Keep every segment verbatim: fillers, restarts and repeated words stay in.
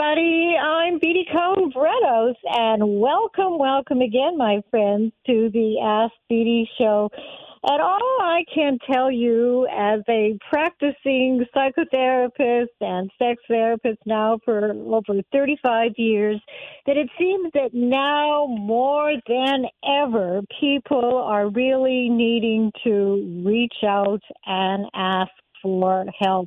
everybody. I'm Beatty Cohn Bretos, and welcome, welcome again, my friends, to the Ask Beatty Show. And all I can tell you as a practicing psychotherapist and sex therapist now for over thirty-five years, that it seems that now more than ever, people are really needing to reach out and ask for help.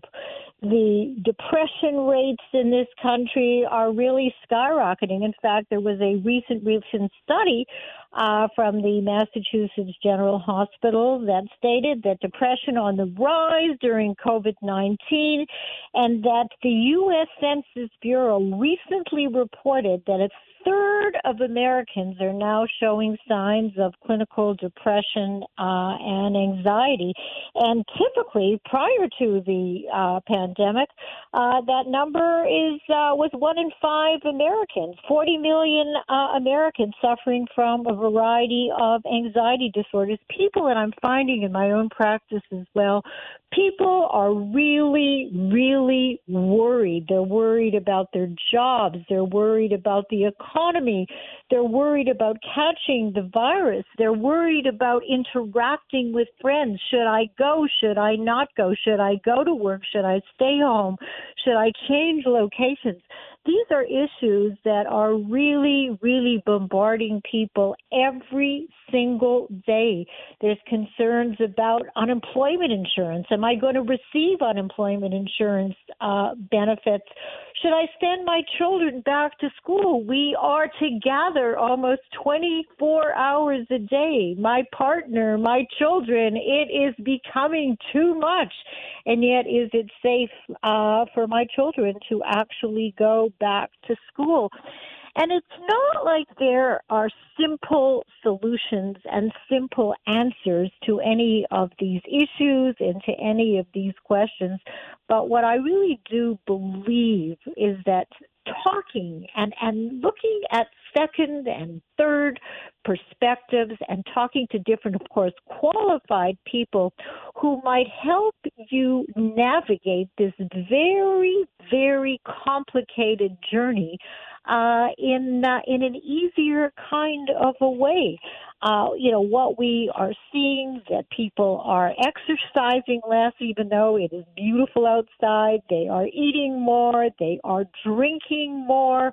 The depression rates in this country are really skyrocketing. In fact, there was a recent, recent study uh, from the Massachusetts General Hospital that stated that depression on the rise during COVID nineteen, and that the U S Census Bureau recently reported that a third of Americans are now showing signs of clinical depression uh, and anxiety. And typically, prior to the uh, pandemic, uh, that number is uh, was one in five Americans. forty million uh, Americans suffering from a variety of anxiety disorders. People, and I'm finding in my own practice as well, people are really, really worried. They're worried about their jobs. They're worried about the economy. They're worried about catching the virus. They're worried about interacting with friends. Should I go? Should I not go? Should I go to work? Should I stay home? Should I change locations? These are issues that are really, really bombarding people every single day. There's concerns about unemployment insurance. Am I going to receive unemployment insurance uh, benefits? Should I send my children back to school? We are together almost twenty-four hours a day. My partner, my children, it is becoming too much. And yet, is it safe uh, for my children to actually go back to school? And it's not like there are simple solutions and simple answers to any of these issues and to any of these questions. But what I really do believe is that talking and, and looking at second and third perspectives and talking to different, of course, qualified people who might help you navigate this very, very complicated journey uh, in uh, in an easier kind of a way. Uh, you know, what we are seeing, that people are exercising less, even though it is beautiful outside. They are eating more. They are drinking more.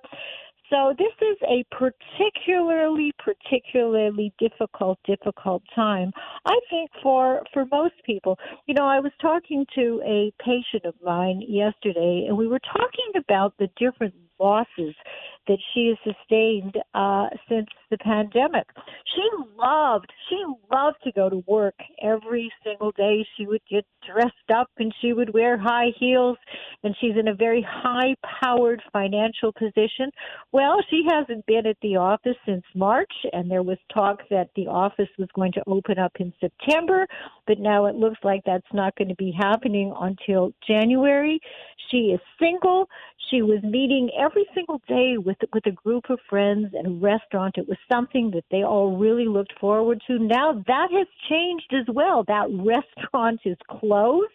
So this is a particularly, particularly difficult, difficult time, I think, for, for most people. You know, I was talking to a patient of mine yesterday, and we were talking about the different losses that she has sustained uh, since the pandemic. She loved, she loved to go to work every single day. She would get dressed up and she would wear high heels, and she's in a very high-powered financial position. Well, she hasn't been at the office since March, and there was talk that the office was going to open up in September, but now it looks like that's not going to be happening until January. She is single. She was meeting every single day with with a group of friends in a restaurant. It was something that they all really looked forward to. Now that has changed as well. That restaurant is closed.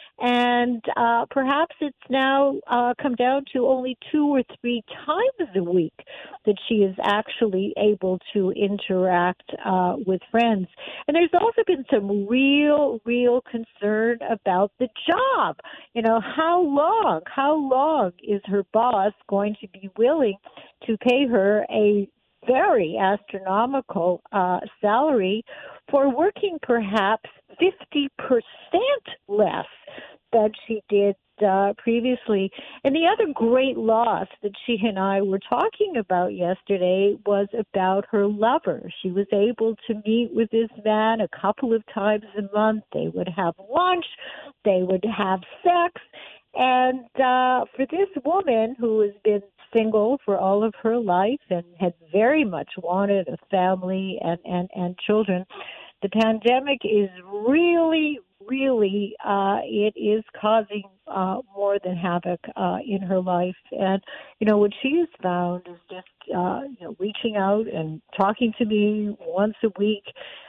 And uh, perhaps it's now uh, come down to only two or three times a week that she is actually able to interact uh, with friends. And there's also been some real, real concern about the job. You know, how long, how long is her boss going to be willing to pay her a very astronomical uh, salary for working perhaps fifty percent less than she did uh, previously. And the other great loss that she and I were talking about yesterday was about her lover. She was able to meet with this man a couple of times a month. They would have lunch. They would have sex. And uh, for this woman who has been single for all of her life and had very much wanted a family and, and, and children, the pandemic is really, really, uh, it is causing uh, more than havoc uh, in her life. And, you know, what she has found is just, uh, you know, reaching out and talking to me once a week.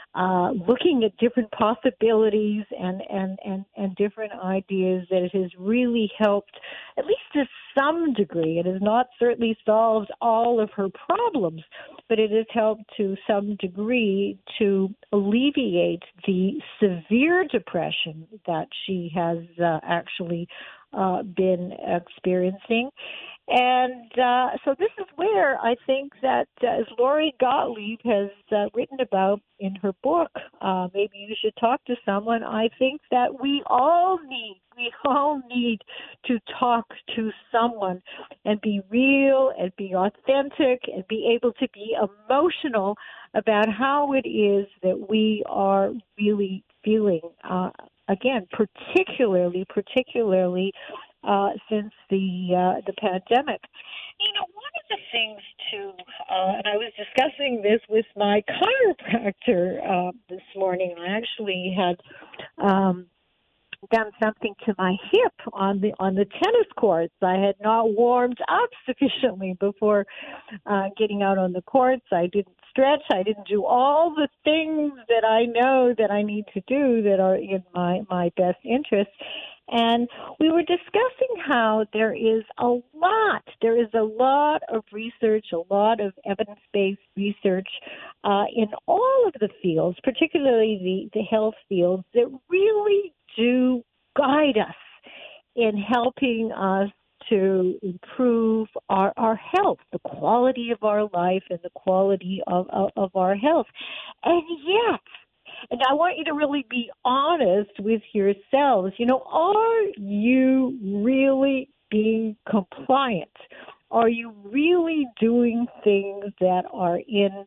uh, looking at different possibilities and, and, and, and different ideas, that it has really helped, at least to some degree. It has not certainly solved all of her problems, but it has helped to some degree to alleviate the severe depression that she has uh, actually uh, been experiencing. And uh, so this is where I think that, uh, as Lori Gottlieb has uh, written about in her book, uh, maybe you should talk to someone. I think that we all need, we all need to talk to someone and be real and be authentic and be able to be emotional about how it is that we are really feeling. Uh, again, particularly, particularly Uh, since the uh, the pandemic. You know, one of the things too, uh, and I was discussing this with my chiropractor uh, this morning. I actually had um, done something to my hip on the on the tennis courts. I had not warmed up sufficiently before uh, getting out on the courts. I didn't stretch. I didn't do all the things that I know that I need to do that are in my, my best interest. And we were discussing how there is a lot, there is a lot of research, a lot of evidence-based research uh, in all of the fields, particularly the, the health fields, that really do guide us in helping us to improve our, our health, the quality of our life and the quality of, of, of our health. And yet, and I want you to really be honest with yourselves. You know, are you really being compliant? Are you really doing things that are in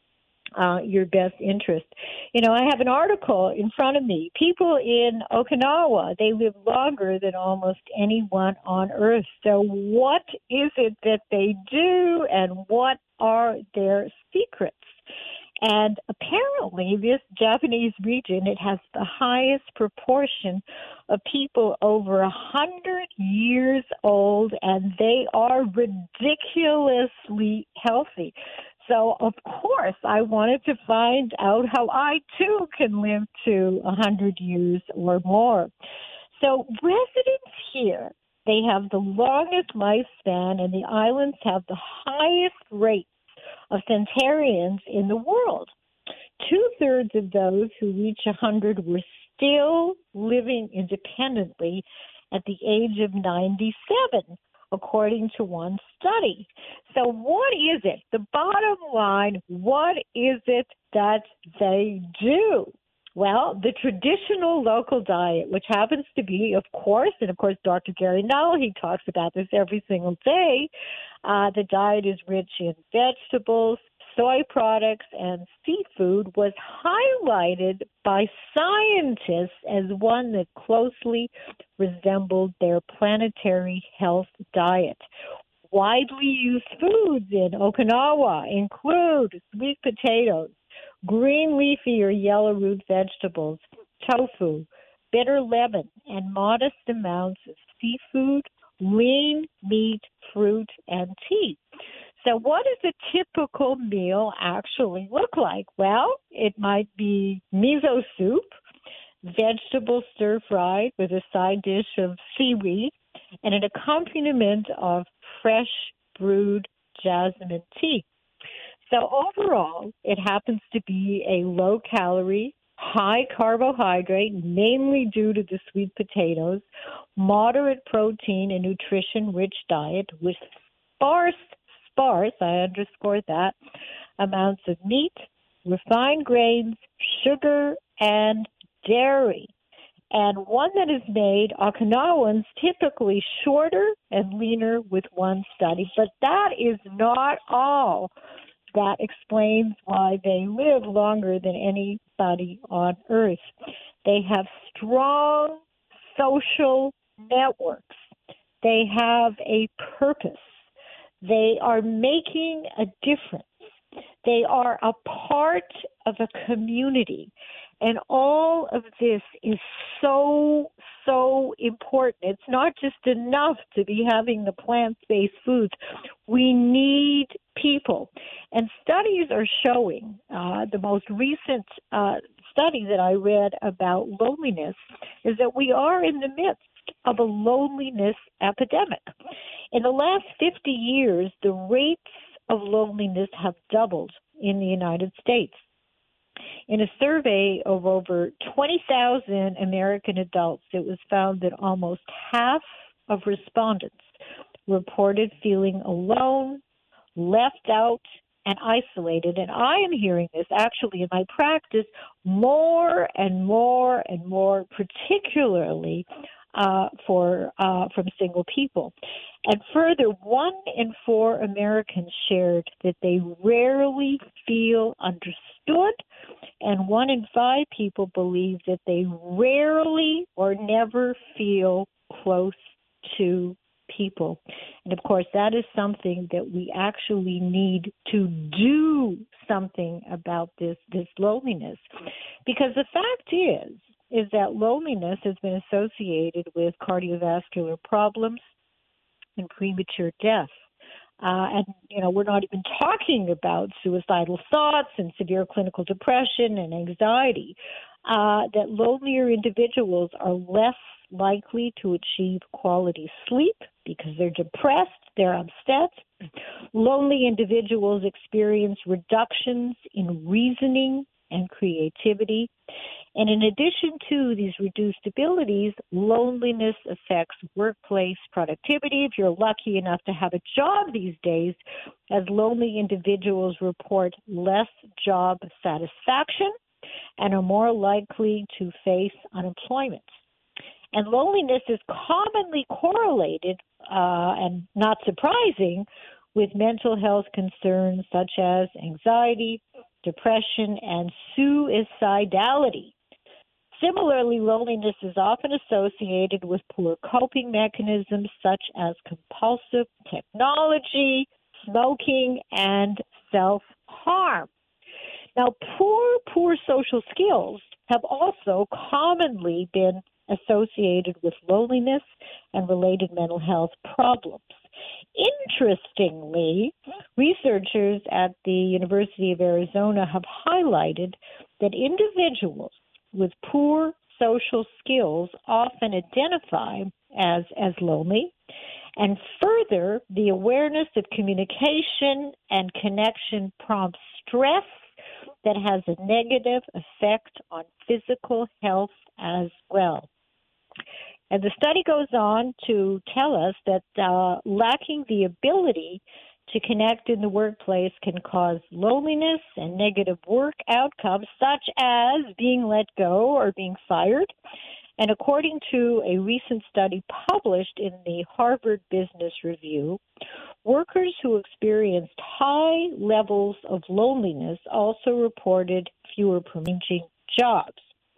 uh, your best interest? You know, I have an article in front of me. People in Okinawa, they live longer than almost anyone on Earth. So what is it that they do, and what are their secrets? And apparently this Japanese region, it has the highest proportion of people over a hundred years old, and they are ridiculously healthy. So, of course, I wanted to find out how I, too, can live to a hundred years or more. So residents here, they have the longest lifespan, and the islands have the highest rate of centenarians in the world. Two-thirds of those who reach one hundred were still living independently at the age of ninety-seven, according to one study. So what is it? The bottom line, what is it that they do? Well, the traditional local diet, which happens to be, of course, and of course Doctor Gary Null, he talks about this every single day, uh, the diet is rich in vegetables, soy products, and seafood, was highlighted by scientists as one that closely resembled their planetary health diet. Widely used foods in Okinawa include sweet potatoes, green leafy or yellow root vegetables, tofu, bitter lemon, and modest amounts of seafood, lean meat, fruit, and tea. So what does a typical meal actually look like? Well, it might be miso soup, vegetable stir-fried with a side dish of seaweed, and an accompaniment of fresh brewed jasmine tea. So overall, it happens to be a low-calorie, high-carbohydrate, mainly due to the sweet potatoes, moderate protein and nutrition-rich diet with sparse, sparse, I underscore that, amounts of meat, refined grains, sugar, and dairy. And one that is made, Okinawans, typically shorter and leaner with one study. But that is not all. That explains why they live longer than anybody on Earth. They have strong social networks. They have a purpose. They are making a difference. They are a part of a community. And all of this is so, so important. It's not just enough to be having the plant-based foods. We need people. And studies are showing, uh, the most recent uh, study that I read about loneliness is that we are in the midst of a loneliness epidemic. In the last fifty years, the rates of loneliness have doubled in the United States. In a survey of over twenty thousand American adults, it was found that almost half of respondents reported feeling alone, left out, and isolated. And I am hearing this actually in my practice more and more and more, particularly uh, for uh, from single people. And further, one in four Americans shared that they rarely feel understood, and one in five people believe that they rarely or never feel close to people. And of course, that is something that we actually need to do something about this, this loneliness. Because the fact is, is that loneliness has been associated with cardiovascular problems and premature death. Uh, and, you know, we're not even talking about suicidal thoughts and severe clinical depression and anxiety, uh, that lonelier individuals are less likely to achieve quality sleep because they're depressed, they're upset. Lonely individuals experience reductions in reasoning and creativity. And in addition to these reduced abilities, loneliness affects workplace productivity. If you're lucky enough to have a job these days, as lonely individuals report less job satisfaction and are more likely to face unemployment. And loneliness is commonly correlated, uh, and not surprising, with mental health concerns such as anxiety, depression, and suicidality. Similarly, loneliness is often associated with poor coping mechanisms such as compulsive technology, smoking, and self-harm. Now, poor, poor social skills have also commonly been associated with loneliness and related mental health problems. Interestingly, researchers at the University of Arizona have highlighted that individuals with poor social skills often identify as, as lonely. And further, the awareness of communication and connection prompts stress that has a negative effect on physical health as well. And the study goes on to tell us that uh, lacking the ability to connect in the workplace can cause loneliness and negative work outcomes, such as being let go or being fired. And according to a recent study published in the Harvard Business Review, workers who experienced high levels of loneliness also reported fewer promoting jobs.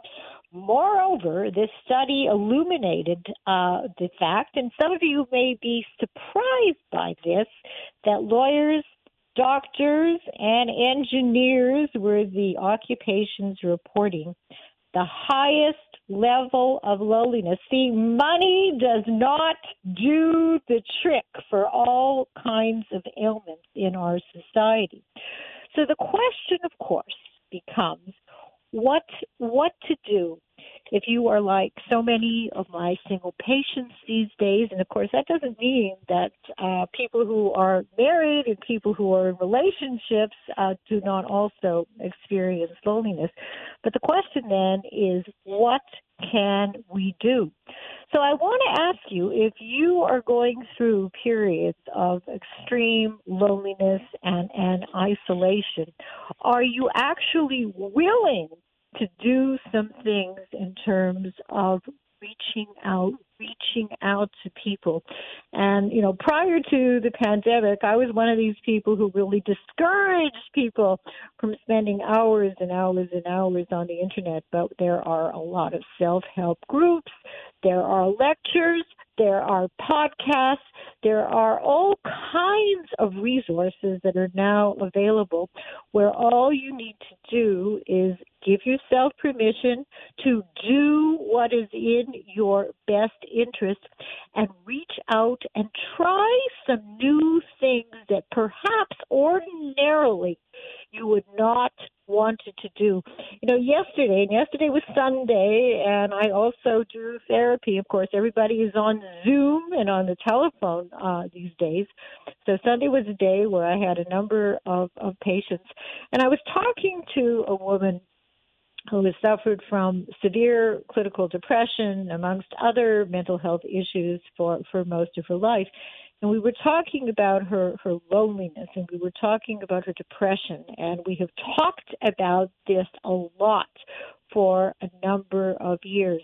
Moreover, this study illuminated uh, the fact, and some of you may be surprised by this, that lawyers, doctors, and engineers were the occupations reporting the highest level of loneliness. See, money does not do the trick for all kinds of ailments in our society. So the question, of course, becomes, What what to do if you are like so many of my single patients these days. And, of course, that doesn't mean that uh, people who are married and people who are in relationships uh, do not also experience loneliness. But the question then is, what can we do? So I want to ask you, if you are going through periods of extreme loneliness and, and isolation, are you actually willing to do some things in terms of reaching out, reaching out to people? And, you know, prior to the pandemic, I was one of these people who really discouraged people from spending hours and hours and hours on the internet. But there are a lot of self-help groups. There are lectures. There are podcasts. There are all kinds of resources that are now available where all you need to do is give yourself permission to do what is in your best interest and reach out and try some new things that perhaps ordinarily you would not want it to do. You know, yesterday, and yesterday was Sunday, and I also do therapy. Of course, everybody is on Zoom and on the telephone uh, these days. So Sunday was a day where I had a number of, of patients, and I was talking to a woman who has suffered from severe clinical depression, amongst other mental health issues for, for most of her life. And we were talking about her, her loneliness, and we were talking about her depression. And we have talked about this a lot for a number of years.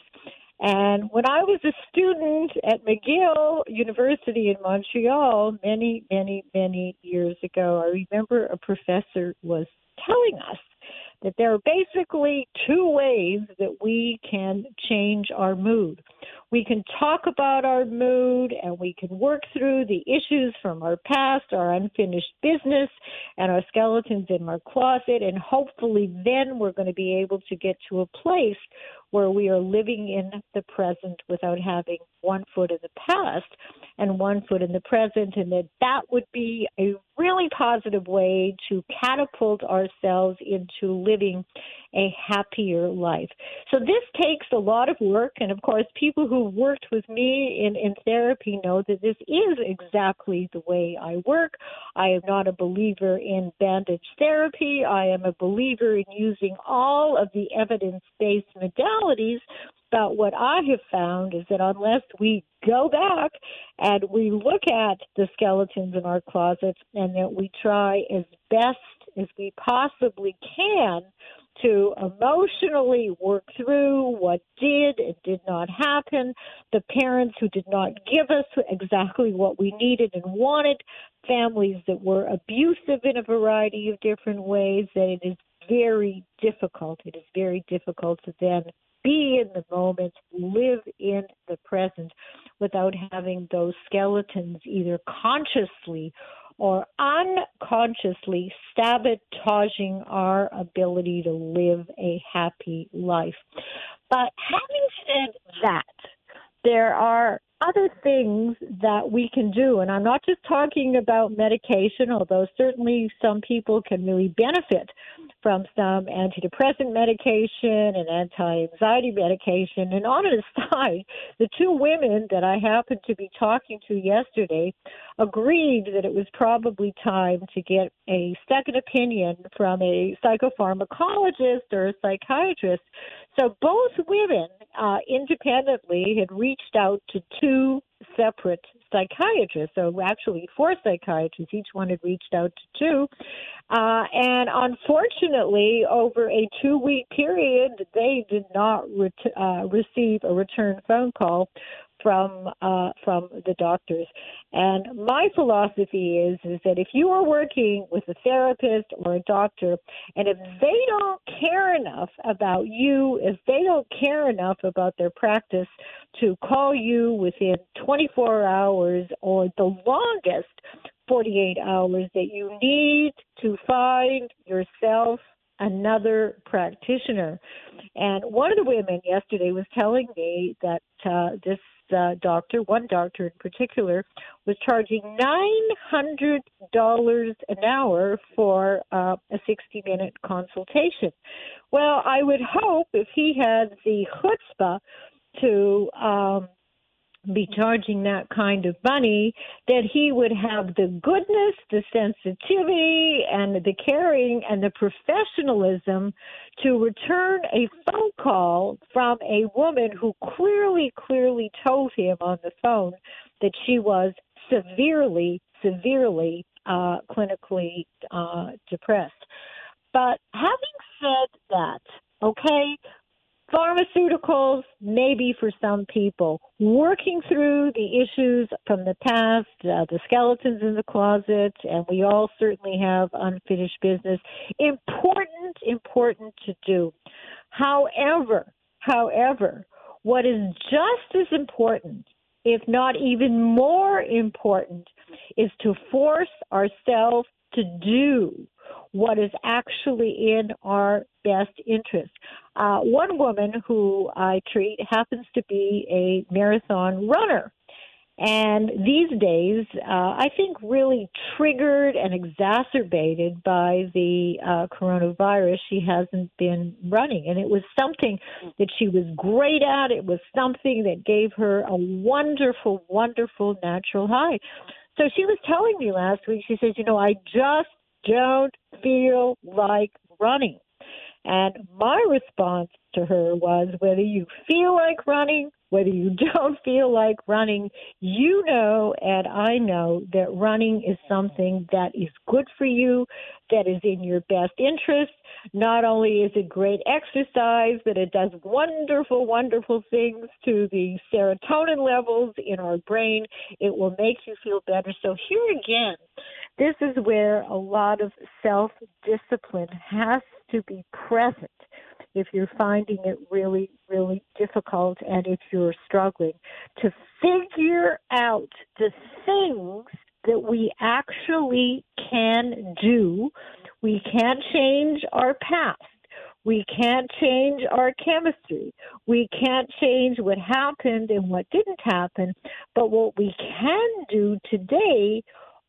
And when I was a student at McGill University in Montreal many, many, many years ago, I remember a professor was telling us that there are basically two ways that we can change our mood. We can talk about our mood, and we can work through the issues from our past, our unfinished business, and our skeletons in our closet, and hopefully then we're going to be able to get to a place where we are living in the present without having one foot in the past and one foot in the present, and that that would be a really positive way to catapult ourselves into living a happier life. So this takes a lot of work, and of course people who've worked with me in, in therapy know that this is exactly the way I work. I am not a believer in bandage therapy. I am a believer in using all of the evidence-based modalities. But what I have found is that unless we go back and we look at the skeletons in our closets, and that we try as best as we possibly can to emotionally work through what did and did not happen, the parents who did not give us exactly what we needed and wanted, families that were abusive in a variety of different ways, that it is very difficult. It is very difficult to then be in the moment, live in the present without having those skeletons either consciously or unconsciously sabotaging our ability to live a happy life. But having said that, there are other things that we can do, and I'm not just talking about medication, although certainly some people can really benefit from some antidepressant medication and anti-anxiety medication. And on an aside, the two women that I happened to be talking to yesterday agreed that it was probably time to get a second opinion from a psychopharmacologist or a psychiatrist. So both women uh, independently had reached out to two separate psychiatrists, so actually four psychiatrists. Each one had reached out to two. Uh, and unfortunately, over a two-week period, they did not ret- uh, receive a return phone call from uh, from the doctors. And my philosophy is, is that if you are working with a therapist or a doctor, and if they don't care enough about you, if they don't care enough about their practice to call you within twenty-four hours or the longest forty-eight hours, that you need to find yourself another practitioner. And one of the women yesterday was telling me that uh, this uh, doctor, one doctor in particular, was charging nine hundred dollars an hour for uh, a sixty-minute consultation. Well, I would hope if he had the chutzpah to um, be charging that kind of money, that he would have the goodness, the sensitivity, and the caring and the professionalism to return a phone call from a woman who clearly, clearly told him on the phone that she was severely, severely uh, clinically uh, depressed. But having said that, okay, pharmaceuticals, maybe for some people, working through the issues from the past, uh, the skeletons in the closet, and we all certainly have unfinished business. Important, important to do. However, however, what is just as important, if not even more important, is to force ourselves to do what is actually in our best interest. Uh, one woman who I treat happens to be a marathon runner. And these days, uh, I think really triggered and exacerbated by the uh, coronavirus, she hasn't been running. And it was something that she was great at. It was something that gave her a wonderful, wonderful natural high. So she was telling me last week, she says, you know, I just don't feel like running. And my response to her was, whether you feel like running, whether you don't feel like running, you know and I know that running is something that is good for you, that is in your best interest. Not only is it great exercise, but it does wonderful, wonderful things to the serotonin levels in our brain. It will make you feel better. So here again, this is where a lot of self-discipline has to be present if you're finding it really, really difficult and if you're struggling, to figure out the things that we actually can do. We can't change our past. We can't change our chemistry. We can't change what happened and what didn't happen. But what we can do today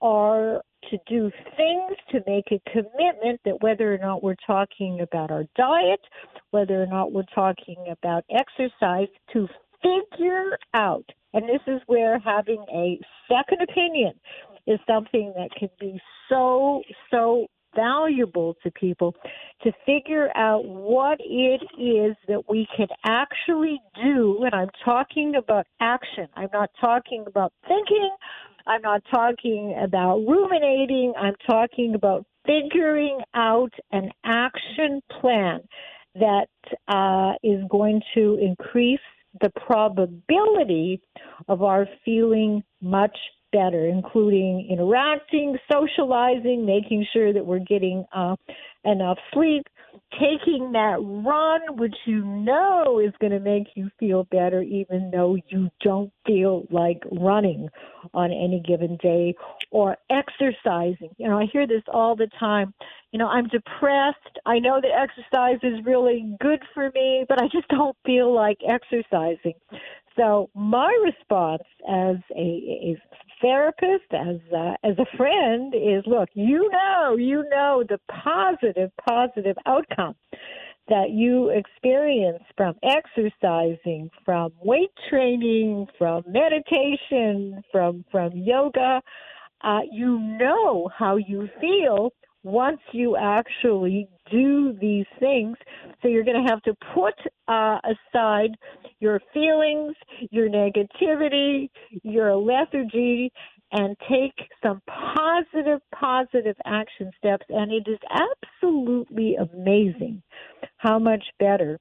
are to do things to make a commitment that whether or not we're talking about our diet, whether or not we're talking about exercise, to figure out. And this is where having a second opinion is something that can be so, so valuable to people, to figure out what it is that we can actually do. And I'm talking about action. I'm not talking about thinking. I'm not talking about ruminating. I'm talking about figuring out an action plan that uh, is going to increase the probability of our feeling much better, including interacting, socializing, making sure that we're getting uh, enough sleep, taking that run, which you know is going to make you feel better, even though you don't feel like running on any given day, or exercising. You know, I hear this all the time. You know, I'm depressed. I know that exercise is really good for me, but I just don't feel like exercising. So my response as a, a therapist, as a, as a friend, is, look, you know, you know the positive, positive outcome that you experience from exercising, from weight training, from meditation, from from yoga. Uh, you know how you feel once you actually do these things. So you're going to have to put uh, aside your feelings, your negativity, your lethargy, and take some positive, positive action steps. And it is absolutely amazing how much better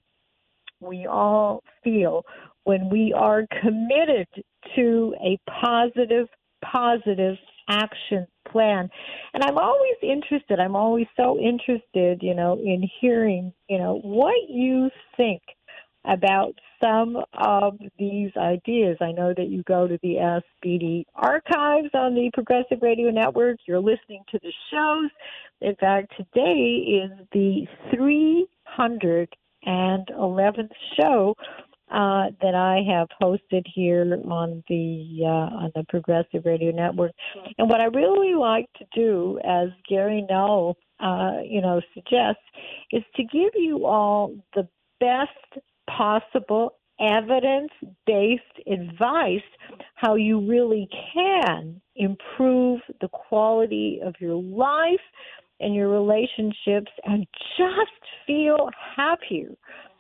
we all feel when we are committed to a positive, positive action plan. And I'm always interested, I'm always so interested, you know, in hearing, you know, what you think about some of these ideas. I know that you go to the Ask Beatty archives on the Progressive Radio Network. You're listening to the shows. In fact, today is the three hundred eleventh show Uh, that I have hosted here on the uh, on the Progressive Radio Network. And what I really like to do, as Gary Null, uh, you know, suggests, is to give you all the best possible evidence-based advice how you really can improve the quality of your life and your relationships and just feel happier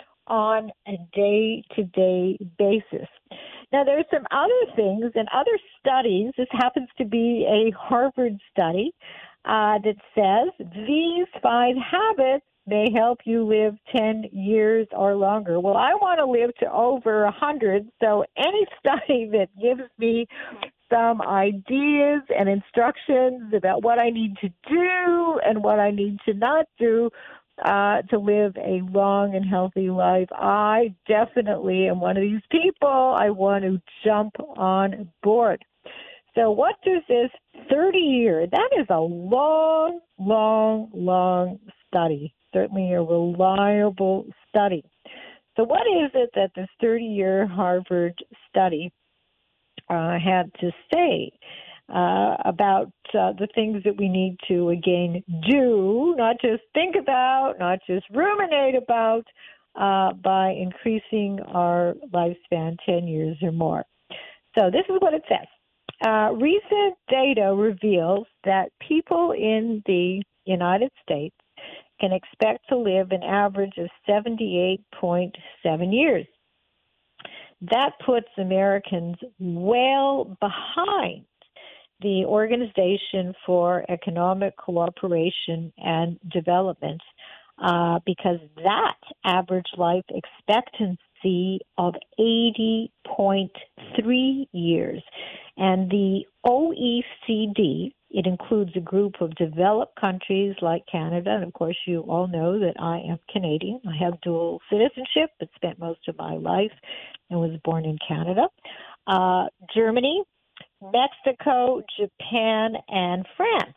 on a day-to-day basis. Now, there's some other things and other studies. This happens to be a Harvard study uh, that says these five habits may help you live ten years or longer. Well, I want to live to over one hundred, so any study that gives me some ideas and instructions about what I need to do and what I need to not do Uh, to live a long and healthy life, I definitely am one of these people. I want to jump on board. So what does this thirty-year, that is a long, long, long study, certainly a reliable study. So what is it that this thirty-year Harvard study uh, had to say uh, about uh, the things that we need to, again, do, not just think about, not just ruminate about, uh, by increasing our lifespan ten years or more. So this is what it says. Uh, recent data reveals that people in the United States can expect to live an average of seventy-eight point seven years. That puts Americans well behind the Organization for Economic Cooperation and Development, uh, because that average life expectancy of eighty point three years. And the O E C D, it includes a group of developed countries like Canada, and of course you all know that I am Canadian. I have dual citizenship, but spent most of my life and was born in Canada. Uh, Germany, Mexico, Japan, and France.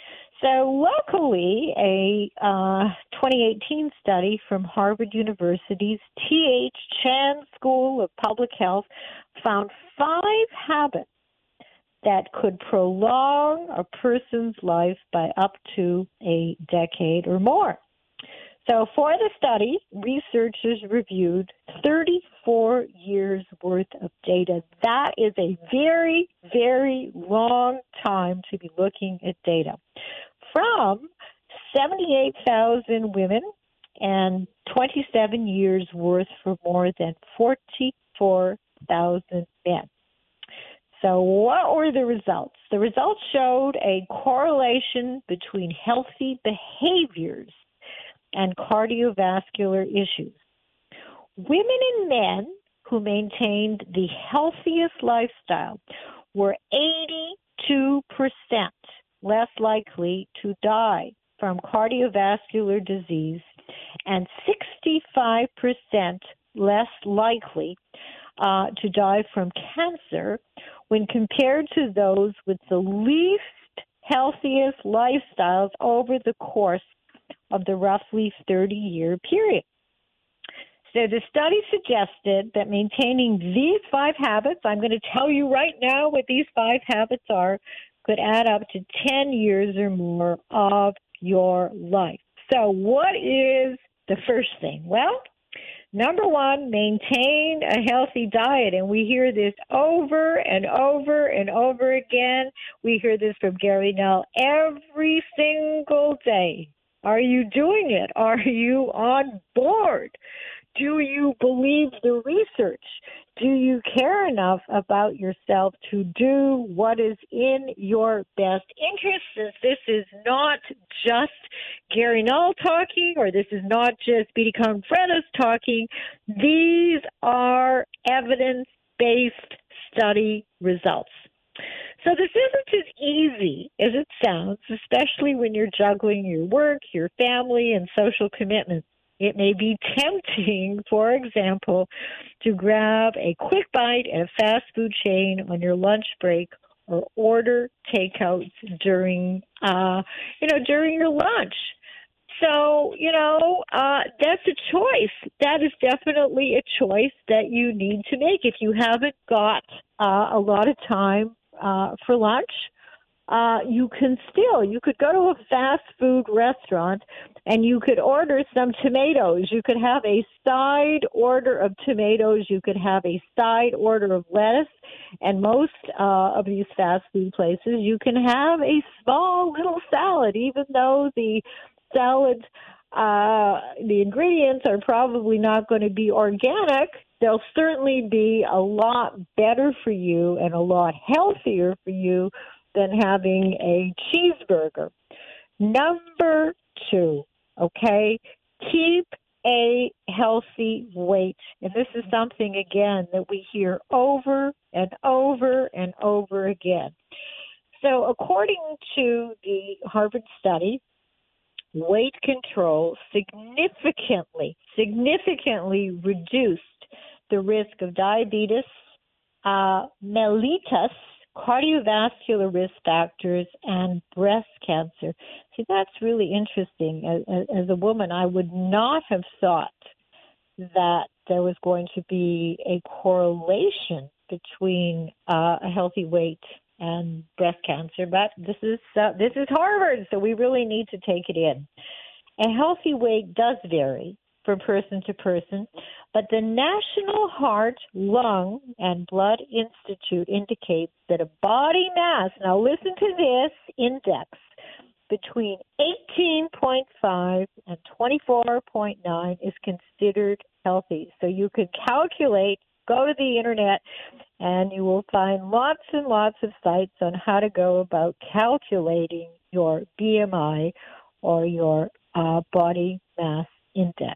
So locally, a uh, twenty eighteen study from Harvard University's T H Chan School of Public Health found five habits that could prolong a person's life by up to a decade or more. So for the study, researchers reviewed thirty-four years worth of data. That is a very, very long time to be looking at data. From seventy-eight thousand women and twenty-seven years worth for more than forty-four thousand men. So what were the results? The results showed a correlation between healthy behaviors and cardiovascular issues. Women and men who maintained the healthiest lifestyle were eighty-two percent less likely to die from cardiovascular disease and sixty-five percent less likely uh, to die from cancer when compared to those with the least healthiest lifestyles over the course of the roughly thirty-year period. So the study suggested that maintaining these five habits, I'm going to tell you right now what these five habits are, could add up to ten years or more of your life. So what is the first thing? Well, number one, maintain a healthy diet. And we hear this over and over and over again. We hear this from Gary Null every single day. Are you doing it? Are you on board? Do you believe the research? Do you care enough about yourself to do what is in your best interest? Since this is not just Gary Null talking, or this is not just Speedy Confredos talking, these are evidence-based study results. So this isn't as easy as it sounds, especially when you're juggling your work, your family, and social commitments. It may be tempting, for example, to grab a quick bite at a fast food chain on your lunch break or order takeouts during, uh, you know, during your lunch. So, you know, uh, that's a choice. That is definitely a choice that you need to make. If you haven't got uh, a lot of time uh, for lunch, uh, you can still, you could go to a fast food restaurant and you could order some tomatoes. You could have a side order of tomatoes. You could have a side order of lettuce. And most uh, of these fast food places, you can have a small little salad, even though the salad, uh, the ingredients are probably not going to be organic. They'll certainly be a lot better for you and a lot healthier for you than having a cheeseburger. Number two, okay, keep a healthy weight. And this is something, again, that we hear over and over and over again. So according to the Harvard study, weight control significantly, significantly reduced the risk of diabetes, uh, mellitus, cardiovascular risk factors, and breast cancer. See, that's really interesting. As, as a woman, I would not have thought that there was going to be a correlation between uh, a healthy weight and breast cancer, but this is uh, this is Harvard, so we really need to take it in. A healthy weight does vary from person to person, but the National Heart, Lung, and Blood Institute indicates that a body mass, now listen to this, index between eighteen point five and twenty-four point nine is considered healthy. So you can calculate, go to the internet, and you will find lots and lots of sites on how to go about calculating your B M I or your uh, body mass index.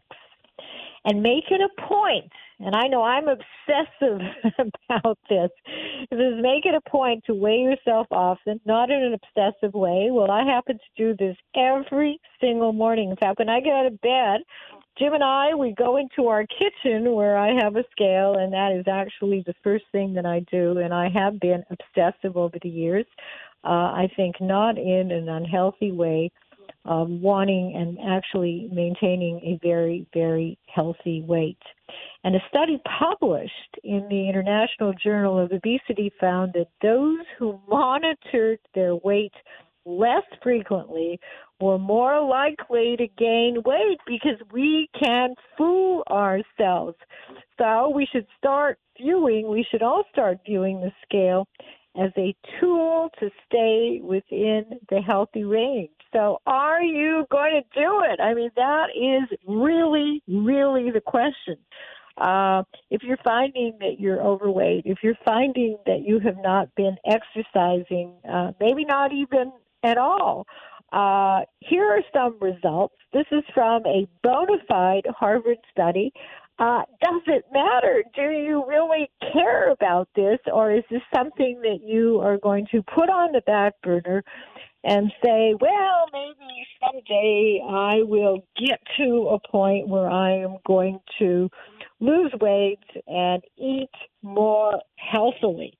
And make it a point, and I know I'm obsessive about this, is make it a point to weigh yourself often, not in an obsessive way. Well, I happen to do this every single morning. In fact, when I get out of bed, Jim and I, we go into our kitchen where I have a scale, and that is actually the first thing that I do, and I have been obsessive over the years. Uh, I think not in an unhealthy way, Um, wanting and actually maintaining a very, very healthy weight. And a study published in the International Journal of Obesity found that those who monitored their weight less frequently were more likely to gain weight, because we can fool ourselves. So we should start viewing, we should all start viewing the scale as a tool to stay within the healthy range. So are you going to do it? I mean, that is really, really the question. Uh, if you're finding that you're overweight, if you're finding that you have not been exercising, uh, maybe not even at all, uh, here are some results. This is from a bona fide Harvard study. Uh, does it matter? Do you really care about this, or is this something that you are going to put on the back burner and say, well, maybe someday I will get to a point where I am going to lose weight and eat more healthily?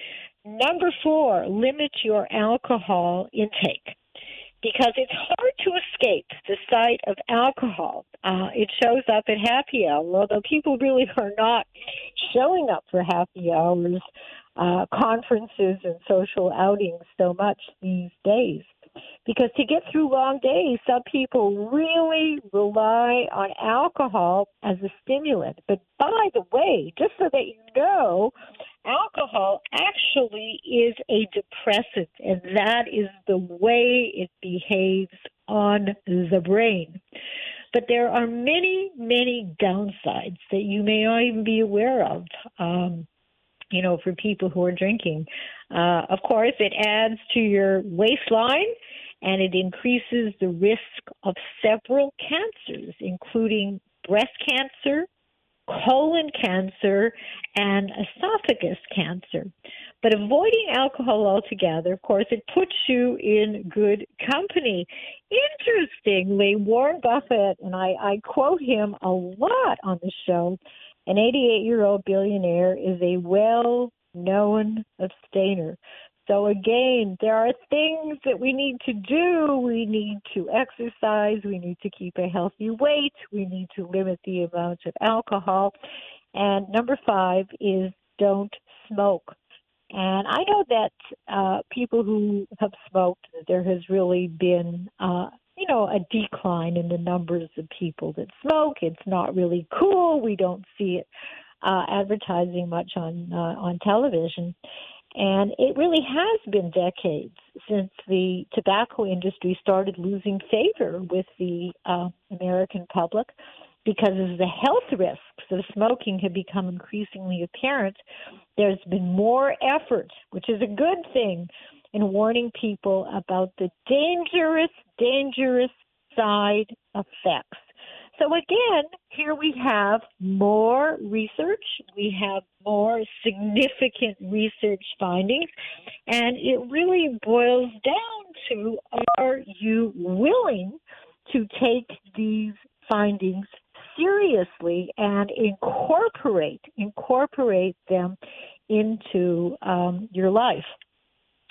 Number four, limit your alcohol intake, because it's hard to escape the sight of alcohol. Uh, it shows up at happy hour, although people really are not showing up for happy hours, uh, conferences, and social outings so much these days. Because to get through long days, some people really rely on alcohol as a stimulant. But by the way, just so that you know, alcohol actually is a depressant, and that is the way it behaves on the brain. But there are many, many downsides that you may not even be aware of, um, you know, for people who are drinking. Uh, of course, it adds to your waistline, and it increases the risk of several cancers, including breast cancer, colon cancer, and esophagus cancer. But avoiding alcohol altogether, of course, it puts you in good company. Interestingly, Warren Buffett, and I, I quote him a lot on the show, an eighty-eight-year-old billionaire, is a well-known abstainer. So again, there are things that we need to do. We need to exercise. We need to keep a healthy weight. We need to limit the amount of alcohol. And number five is don't smoke. And I know that uh, people who have smoked, there has really been, uh, you know, a decline in the numbers of people that smoke. It's not really cool. We don't see it uh, advertising much on uh, on television. And it really has been decades since the tobacco industry started losing favor with the uh, American public, because as the health risks of smoking have become increasingly apparent, there's been more effort, which is a good thing, in warning people about the dangerous, dangerous side effects. So again, here we have more research, we have more significant research findings, and it really boils down to, are you willing to take these findings seriously and incorporate, incorporate them into um, your life?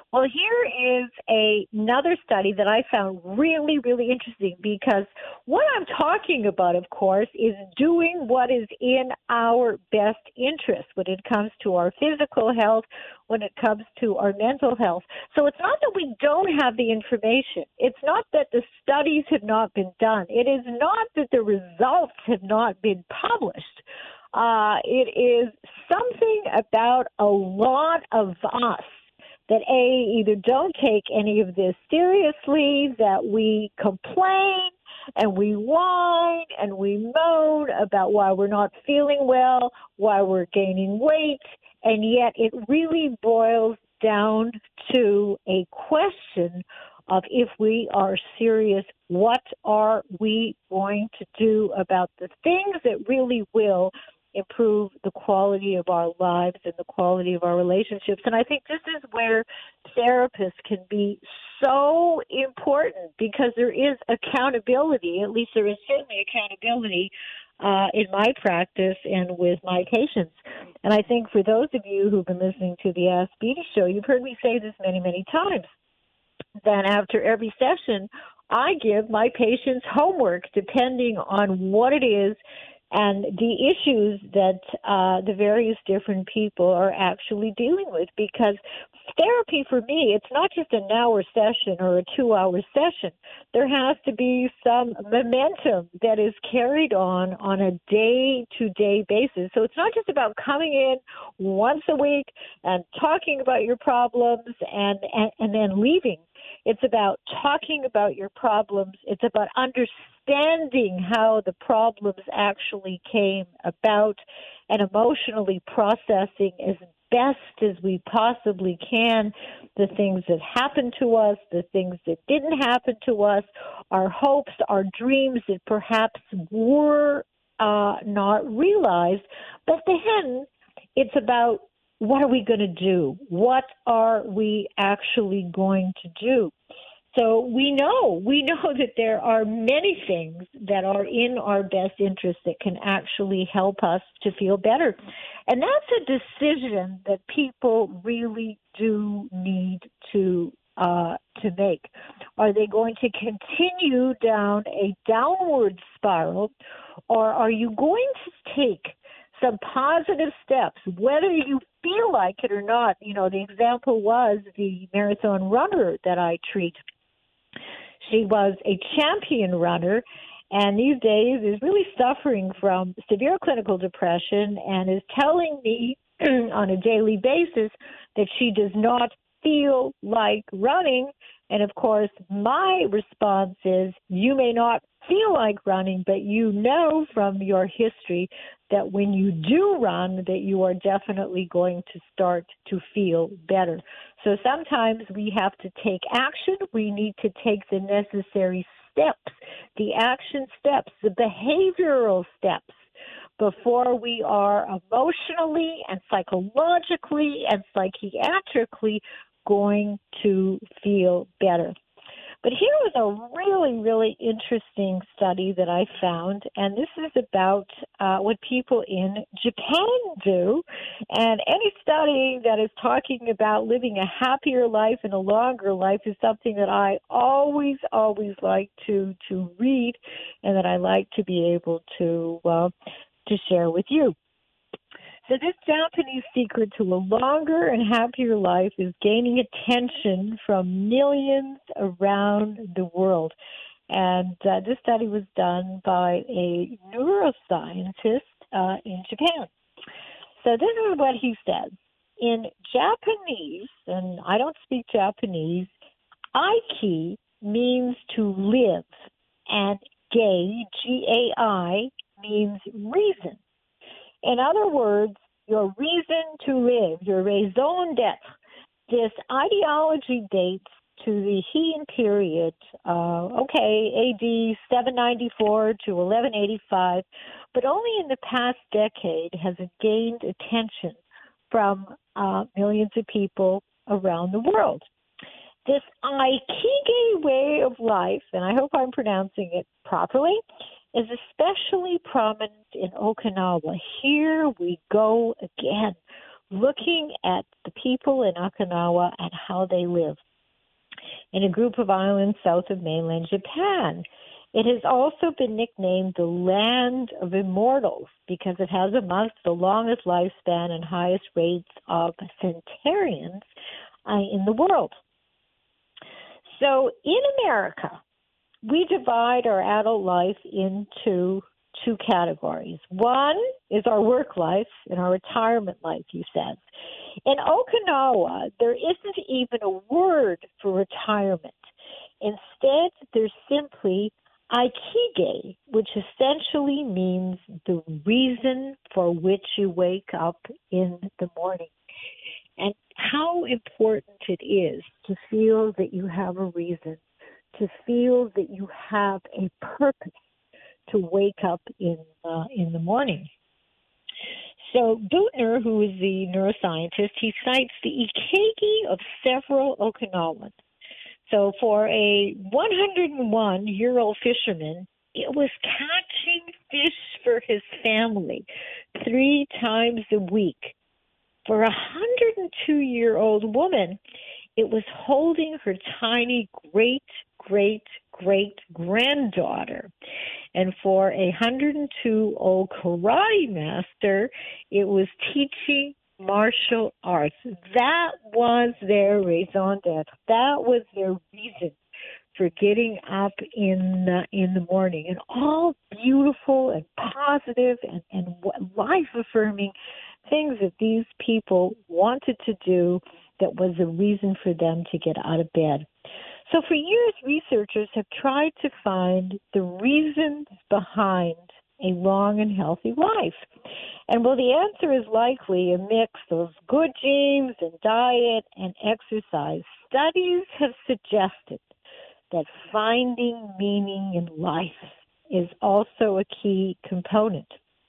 Well, here is a, another study that I found really, really interesting because what I'm talking about, of course, is doing what is in our best interest when it comes to our physical health, when it comes to our mental health. So it's not that we don't have the information. It's not that the studies have not been done. It is not that the results have not been published. Uh, it is something about a lot of us that, A, either don't take any of this seriously, that we complain and we whine and we moan about why we're not feeling well, why we're gaining weight, and yet it really boils down to a question of if we are serious, what are we going to do about the things that really will improve the quality of our lives and the quality of our relationships. And I think this is where therapists can be so important because there is accountability, at least there is certainly accountability uh, in my practice and with my patients. And I think for those of you who've been listening to the Ask Beatty show, you've heard me say this many, many times, that after every session, I give my patients homework depending on what it is and the issues that uh, the various different people are actually dealing with. Because therapy for me, it's not just an hour session or a two-hour session. There has to be some momentum that is carried on on a day-to-day basis. So it's not just about coming in once a week and talking about your problems and, and, and then leaving. It's about talking about your problems. It's about understanding how the problems actually came about and emotionally processing as best as we possibly can the things that happened to us, the things that didn't happen to us, our hopes, our dreams that perhaps were uh, not realized. But then it's about, what are we going to do? What are we actually going to do? So we know, we know that there are many things that are in our best interest that can actually help us to feel better. And that's a decision that people really do need to uh, to make. Are they going to continue down a downward spiral, or are you going to take some positive steps, whether you feel like it or not? You know, the example was the marathon runner that I treat. She was a champion runner, and these days is really suffering from severe clinical depression and is telling me on a daily basis that she does not feel like running. And of course, my response is, you may not feel like running, but you know from your history that when you do run, that you are definitely going to start to feel better. So sometimes we have to take action. We need to take the necessary steps, the action steps, the behavioral steps, before we are emotionally and psychologically and psychiatrically going to feel better. But here was a really, really interesting study that I found, and this is about uh, what people in Japan do. And any study that is talking about living a happier life and a longer life is something that I always, always like to, to read and that I like to be able to uh, to share with you. So this Japanese secret to a longer and happier life is gaining attention from millions around the world. And uh, this study was done by a neuroscientist uh, in Japan. So this is what he says. In Japanese, and I don't speak Japanese, aiki means to live, and gai, G A I, means reason. In other words, your reason to live, your raison d'etre. This ideology dates to the Heian period, uh, okay, A D seven ninety-four to eleven eighty-five, but only in the past decade has it gained attention from uh, millions of people around the world. This Ikigai way of life, and I hope I'm pronouncing it properly, is especially prominent in Okinawa. Here we go again. looking at the people in Okinawa and how they live in a group of islands south of mainland Japan. It has also been nicknamed the Land of Immortals because it has amongst the longest lifespan and highest rates of centenarians uh, in the world. So in America, we divide our adult life into two categories. One is our work life and our retirement life, he says. In Okinawa, there isn't even a word for retirement. Instead, there's simply Aikige, which essentially means the reason for which you wake up in the morning. And how important it is to feel that you have a reason, to feel that you have a purpose to wake up in uh, in the morning. So Buettner, who is the neuroscientist, he cites the Ikegi of several Okinawans. So for a one hundred one-year-old fisherman, it was catching fish for his family three times a week. For a one hundred two-year-old woman, it was holding her tiny great, great, great granddaughter. And for a one hundred two-old karate master, it was teaching martial arts. That was their raison d'etre. That was their reason for getting up in uh, in the morning. And all beautiful and positive and, and life-affirming things that these people wanted to do that was a reason for them to get out of bed. So for years, researchers have tried to find the reasons behind a long and healthy life. And well, the answer is likely a mix of good genes and diet and exercise. Studies have suggested that finding meaning in life is also a key component.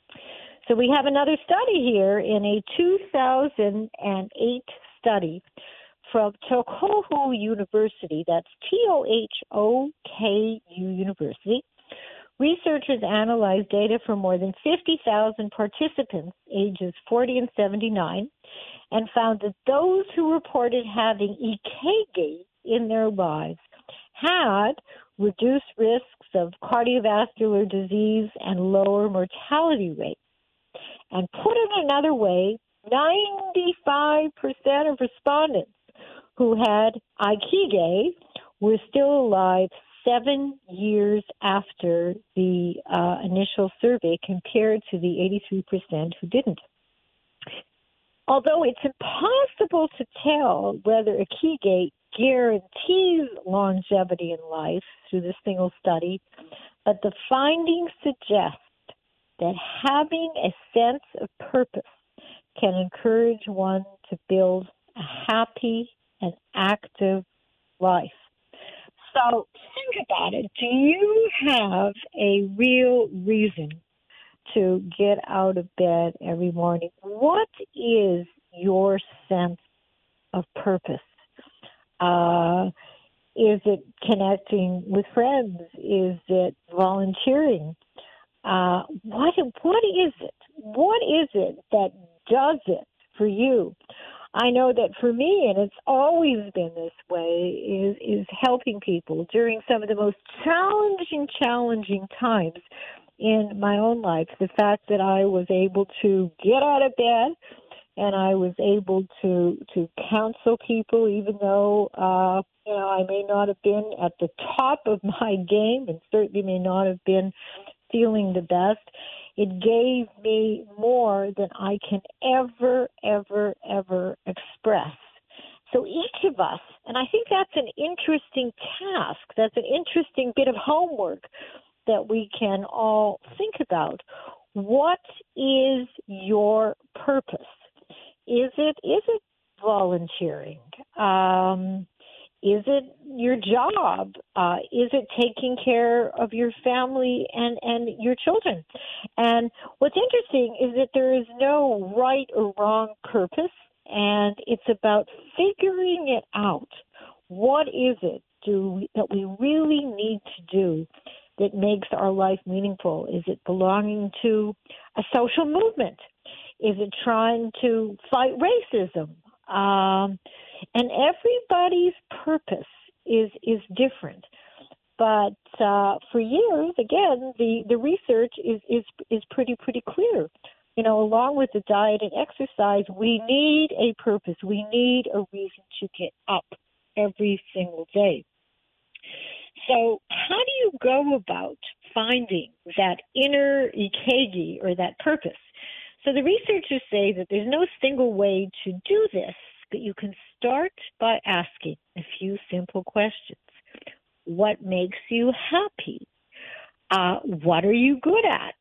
So we have another study here in a two thousand eight study from Tohoku University, that's T O H O K U University. Researchers analyzed data from more than fifty thousand participants ages forty and seventy-nine and found that those who reported having Ikege in their lives had reduced risks of cardiovascular disease and lower mortality rates. And put it another way, ninety-five percent of respondents who had Aikige were still alive seven years after the uh, initial survey compared to the eighty-three percent who didn't. Although it's impossible to tell whether Aikige guarantees longevity in life through this single study, but the findings suggest that having a sense of purpose can encourage one to build a happy and active life. So think about it. Do you have a real reason to get out of bed every morning? What is your sense of purpose? Uh, is it connecting with friends? Is it volunteering? Uh, what what is it? What is it that does it for you? I know that for me, and it's always been this way, is is helping people during some of the most challenging, challenging times in my own life. The fact that I was able to get out of bed and I was able to to counsel people, even though uh, you know I may not have been at the top of my game, and certainly may not have been feeling the best. It gave me more than I can ever, ever, ever express. So each of us, and I think that's an interesting task, that's an interesting bit of homework that we can all think about. What is your purpose? Is it is it volunteering? Um, is it your job? Uh, is it taking care of your family and, and your children? And what's interesting is that there is no right or wrong purpose, and it's about figuring it out. What is it do we, that we really need to do that makes our life meaningful? Is it belonging to a social movement? Is it trying to fight racism? Um, and everybody's purpose is is different. But uh, for years, again, the, the research is, is is pretty pretty clear. You know, along with the diet and exercise, we need a purpose. We need a reason to get up every single day. So how do you go about finding that inner ikigai or that purpose? So the researchers say that there's no single way to do this, but you can start by asking a few simple questions. What makes you happy? Uh, what are you good at?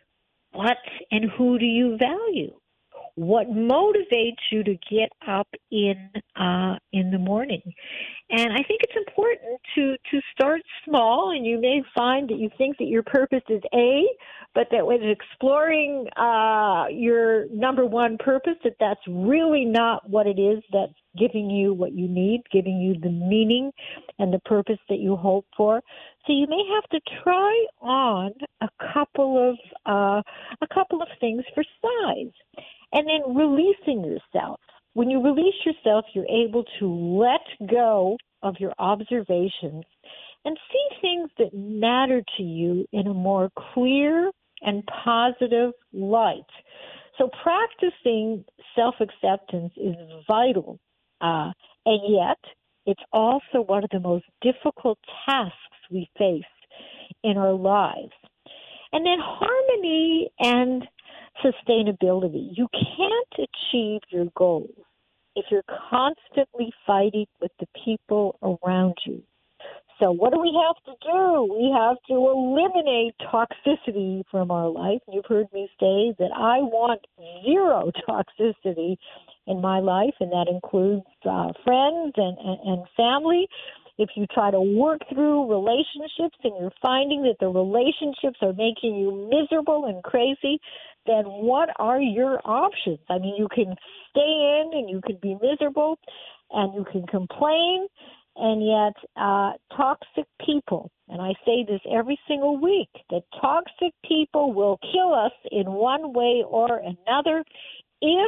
What and who do you value? What motivates you to get up in uh, in the morning? And I think it's important to, to start small, and you may find that you think that your purpose is A, but that when exploring uh, your number one purpose, that that's really not what it is that's giving you what you need, giving you the meaning and the purpose that you hope for. So you may have to try on a couple of uh, a couple of things for size, and then releasing yourself. When you release yourself, you're able to let go of your observations and see things that matter to you in a more clear and positive light. So practicing self-acceptance is vital, uh, and yet it's also one of the most difficult tasks we face in our lives. And then harmony and sustainability. You can't achieve your goals if you're constantly fighting with the people around you. So what do we have to do? We have to eliminate toxicity from our life. You've heard me say that I want zero toxicity in my life, and that includes uh, friends and, and, and family. If you try to work through relationships and you're finding that the relationships are making you miserable and crazy, then what are your options? I mean, you can stay in and you can be miserable and you can complain, and yet uh, toxic people, and I say this every single week, that toxic people will kill us in one way or another if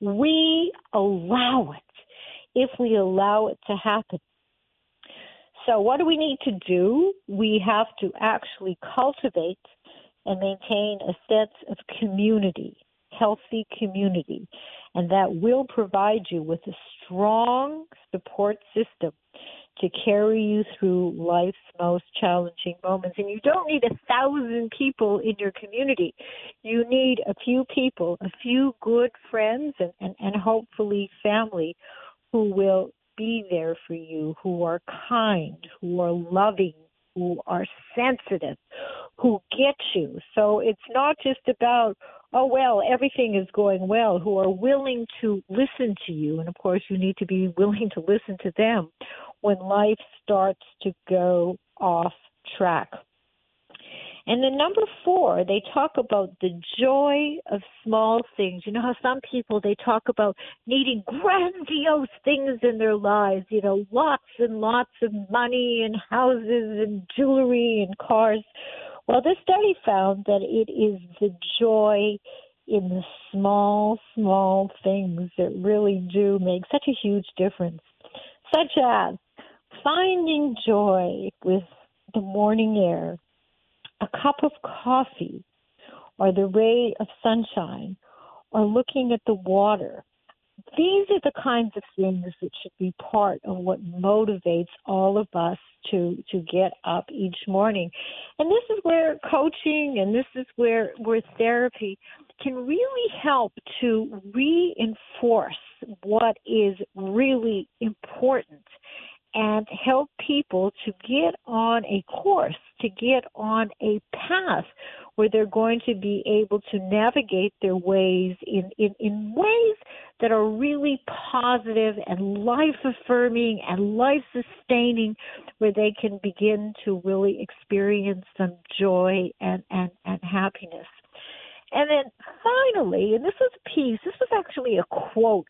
we allow it, if we allow it to happen. So what do we need to do? We have to actually cultivate and maintain a sense of community, healthy community, and that will provide you with a strong support system to carry you through life's most challenging moments. And you don't need a thousand people in your community. You need a few people, a few good friends, and, and, and hopefully family who will be there for you, who are kind, who are loving, who are sensitive, who get you. So it's not just about, oh, well, everything is going well, who are willing to listen to you. And, of course, you need to be willing to listen to them when life starts to go off track. And then number four, they talk about the joy of small things. You know how some people, they talk about needing grandiose things in their lives, you know, lots and lots of money and houses and jewelry and cars. Well, this study found that it is the joy in the small, small things that really do make such a huge difference, such as finding joy with the morning air, a cup of coffee, or the ray of sunshine, or looking at the water. These are the kinds of things that should be part of what motivates all of us to, to get up each morning. And this is where coaching and this is where, where therapy can really help to reinforce what is really important and help people to get on a course, to get on a path where they're going to be able to navigate their ways in, in, in ways that are really positive and life-affirming and life-sustaining, where they can begin to really experience some joy and, and, and happiness. And then finally, and this was a piece, this was actually a quote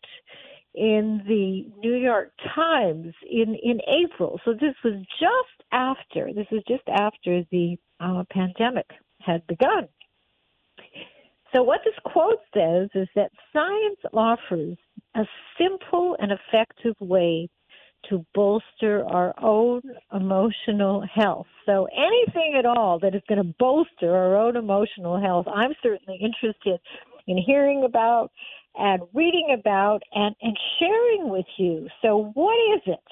in the New York Times in, in April. So this was just after, this was just after the uh, pandemic had begun. So what this quote says is that science offers a simple and effective way to bolster our own emotional health. So anything at all that is going to bolster our own emotional health, I'm certainly interested in hearing about and reading about and, and sharing with you. So what is it?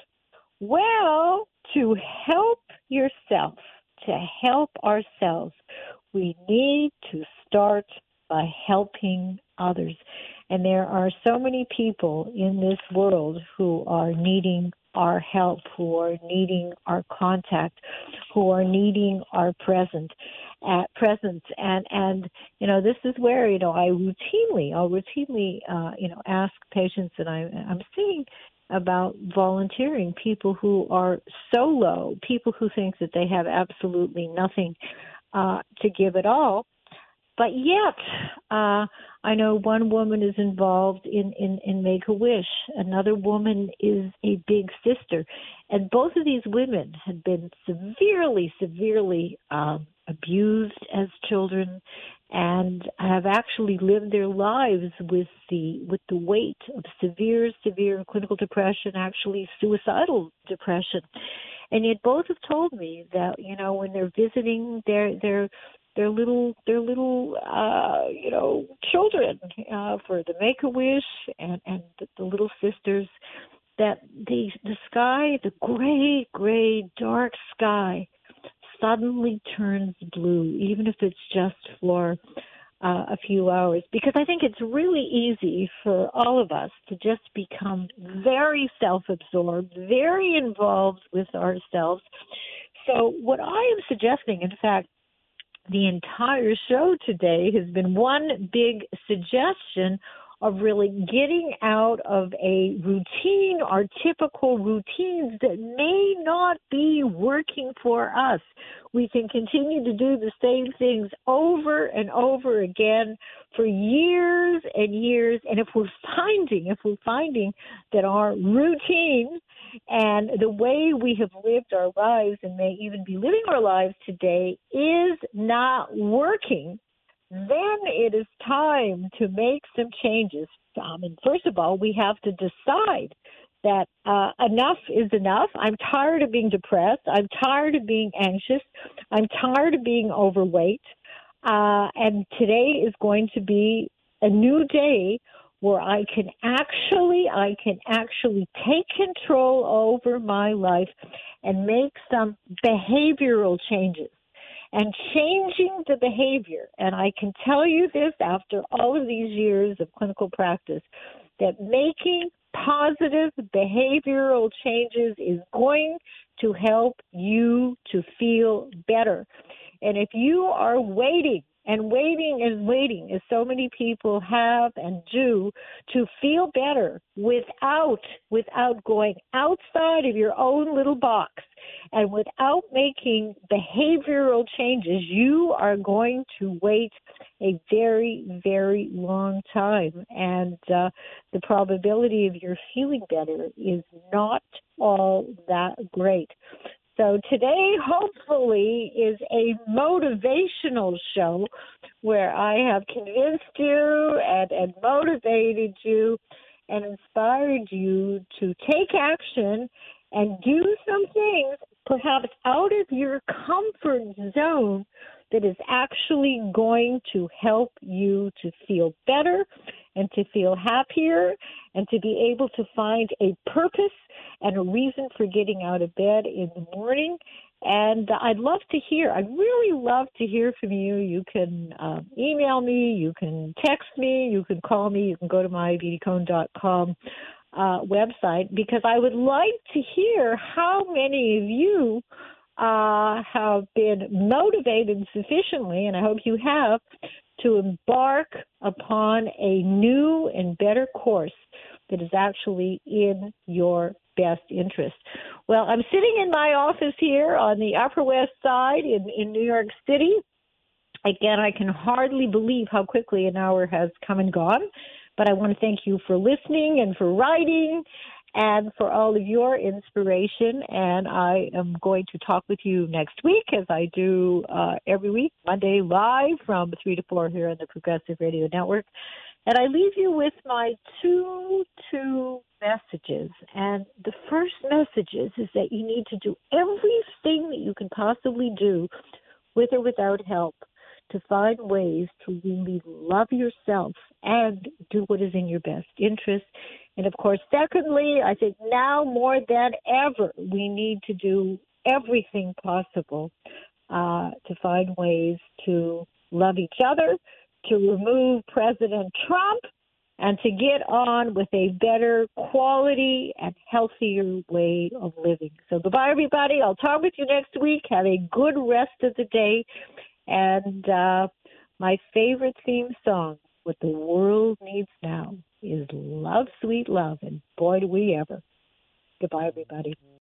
Well, to help yourself, to help ourselves, we need to start by helping others. And there are so many people in this world who are needing our help, who are needing our contact, who are needing our present, uh, presence. And, and, you know, this is where, you know, I routinely, I'll routinely, uh, you know, ask patients, and I, I'm seeing about volunteering, people who are so low, people who think that they have absolutely nothing uh, to give at all. But yet, uh, I know one woman is involved in, in, in Make-A-Wish. Another woman is a big sister. And both of these women had been severely, severely um, abused as children and have actually lived their lives with the with the weight of severe, severe clinical depression, actually suicidal depression. And yet both have told me that, you know, when they're visiting their their Their little, their little, uh, you know, children uh, for the Make-A-Wish and and the, the little sisters, that the the sky, the gray, gray, dark sky, suddenly turns blue, even if it's just for uh, a few hours. Because I think it's really easy for all of us to just become very self-absorbed, very involved with ourselves. So what I am suggesting, in fact, the entire show today has been one big suggestion of really getting out of a routine, our typical routines that may not be working for us. We can continue to do the same things over and over again for years and years. And if we're finding, if we're finding that our routine and the way we have lived our lives and may even be living our lives today is not working, then it is time to make some changes. Um, and first of all, we have to decide that uh, enough is enough. I'm tired of being depressed. I'm tired of being anxious. I'm tired of being overweight. Uh, and today is going to be a new day where I can actually, I can actually take control over my life and make some behavioral changes. And changing the behavior, and I can tell you this after all of these years of clinical practice, that making positive behavioral changes is going to help you to feel better. And if you are waiting, and waiting and waiting, as so many people have and do, to feel better without without going outside of your own little box and without making behavioral changes, you are going to wait a very, very long time. And uh, the probability of your feeling better is not all that great. So today, hopefully, is a motivational show where I have convinced you and, and motivated you and inspired you to take action and do some things, perhaps out of your comfort zone, that is actually going to help you to feel better and to feel happier and to be able to find a purpose and a reason for getting out of bed in the morning. And I'd love to hear, I'd really love to hear from you. You can um, email me, you can text me, you can call me, you can go to my beauty cone dot com uh, website, because I would like to hear how many of you uh, have been motivated sufficiently, and I hope you have, to embark upon a new and better course that is actually in your best interest. Well, I'm sitting in my office here on the Upper West Side in, in New York City. Again, I can hardly believe how quickly an hour has come and gone, but I want to thank you for listening and for writing and for all of your inspiration. And I am going to talk with you next week, as I do uh, every week, Monday live from three to four here on the Progressive Radio Network. And I leave you with my two, two messages. And the first message is, is that you need to do everything that you can possibly do, with or without help, to find ways to really love yourself and do what is in your best interest. And of course, secondly, I think now more than ever, we need to do everything possible uh, to find ways to love each other, to remove President Trump, and to get on with a better quality and healthier way of living. So goodbye, everybody. I'll talk with you next week. Have a good rest of the day. And uh, my favorite theme song, what the world needs now, is Love, Sweet Love. And boy, do we ever. Goodbye, everybody.